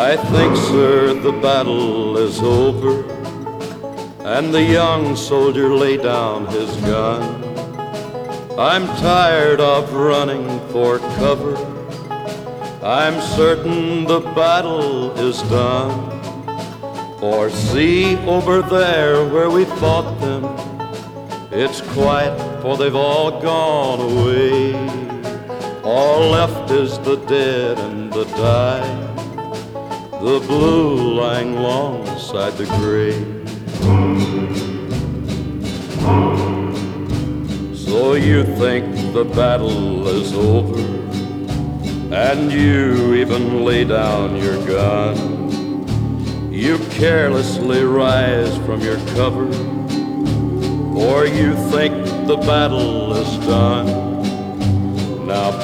I think, sir, the battle is over, and the young soldier lay down his gun. I'm tired of running for cover. I'm certain the battle is done. For see over there where we fought them, it's quiet, for they've all gone away. All left is the dead and the dying, the blue lying alongside the gray. So you think the battle is over, and you even lay down your gun. You carelessly rise from your cover, for you think the battle is done. Now